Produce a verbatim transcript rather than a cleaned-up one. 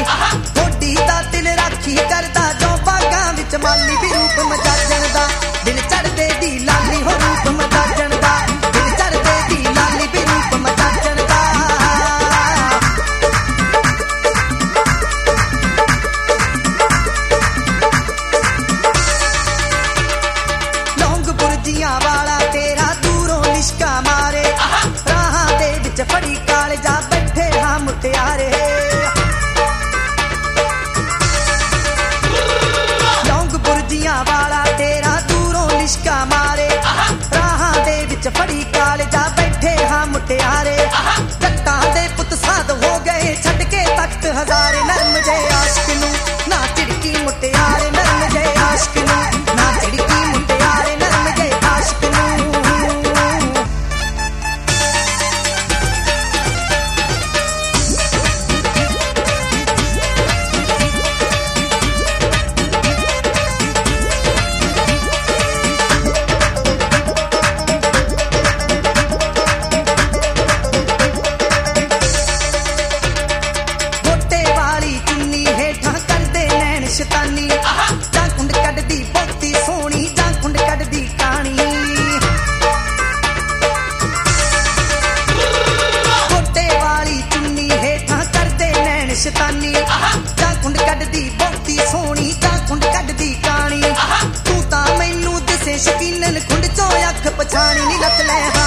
ਥੋੜੀ ਦਾ ਦਿਲ ਰਾਖੀ ਕਰਦਾ ਜੋ ਬਾਗਾਂ ਵਿੱਚ ਮਾਲੀ ਵੀ ਰੂਪ ਮਜਾਜਣ ਦਾ ਦਿਲ ਚੜਦੇ ਦੀ ਲਾਲੀ ਹੋ ਰੂਪ ਮਜਾਜਣ ਦਾ ਦਿਲ ਚੜਦੇ ਦੀ ਲਾਲੀ ਵੀ ਰੂਪ ਮਜਾਜਣ ਦਾ ਲੌਂਗ ਬੁਰਜੀਆਂ ਵਾਲਾ ਤੇਰਾ ਦੂਰੋਂ ਲਿਸ਼ਕਾ ਮਾਰੇ ਰਾਹਾਂ ਦੇ ਵਿੱਚ ਫੜੀ ਕਾਲਜਾ ਬੈਠੇ ਹਾਂ ਮੁਟਿਆਰੇ ਵਾਲਾ ਤੇਰਾ ਦੂਰੋਂ ਲਿਸ਼ਕਾ ਮਾਰੇ ਰਾਹਾਂ ਦੇ ਵਿੱਚ ਫੜੀ ਕਾਲਜਾ ਬੈਠੇ ਹਾਂ ਮੁਟਿਆਰੇ ਜੱਟਾਂ ਦੇ ਪੁੱਤ ਸਾਧ ਹੋ ਗਏ ਛੱਡ ਕੇ ਤਖਤ ਹਜ਼ਾਰੇ ਨਰਮ ਜੇ ਆਸ਼ਕ ਨੂੰ ਨਾ ਝਿੜਕੀ ਮੁਟਿਆਰੇ ਨਰਮ ਜੇ ਆਸ਼ਕ ਨੂੰ ਨਾ ਝਿੜਕੀ ਮੁਟਿਆਰੇ ਨਰਮ ਜੇ ਆਸ਼ਕ ਨੂੰ ਸ਼ੈਤਾਨੀ ਜਾਂ ਕੁੰਡ ਕੱਢਦੀ ਬਹੁਤੀ ਸੋਹਣੀ ਜਾਂ ਕੁੰਡ ਕੱਢਦੀ ਕਾਣੀ ਗੋਟੇ ਵਾਲੀ ਚੁੰਨੀ ਹੇਠਾਂ ਕਰਦੇ ਨੈਣ ਸ਼ੈਤਾਨੀ ਜਾਂ ਕੁੰਡ ਕੱਢਦੀ ਬਹੁਤੀ ਸੋਹਣੀ ਜਾਂ ਕੁੰਡ ਕੱਢਦੀ ਕਾਣੀ ਤੂੰ ਤਾਂ ਮੈਨੂੰ ਦਿਸੇ ਸ਼ਕੀਨਨ ਖੁੰਡ ਚੋਂ ਅੱਖ ਪਛਾਣੀ ਨੀ ਲੱਤ ਲੈ